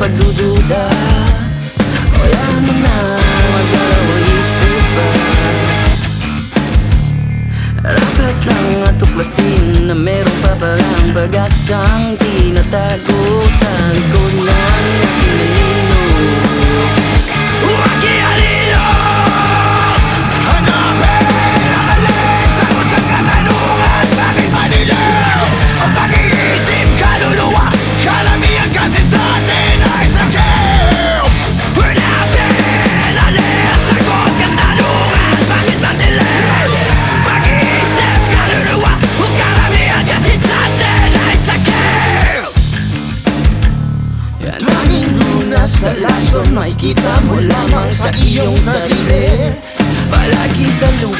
pagdududa, wala mo na magdalawang isipan. Dapat lang matuklasin na meron pa palang pag-asang tinatago sa likod ng anino. Makihalino! Hanapin ang alin, sagot sa katanungan, bakit manilaw ang pag-iisip, kaluluwa? Karamihan kasi sa atin ay sakit. Hanapin ang alin, sagot katanungan, bakit manilaw? Pag-iisip, kaluluwa, karamihan kasi sa atin ay sakit. Yan tanging lunas sa lason, makikita mo lamang sa iyong sarili. Palagi sa lunas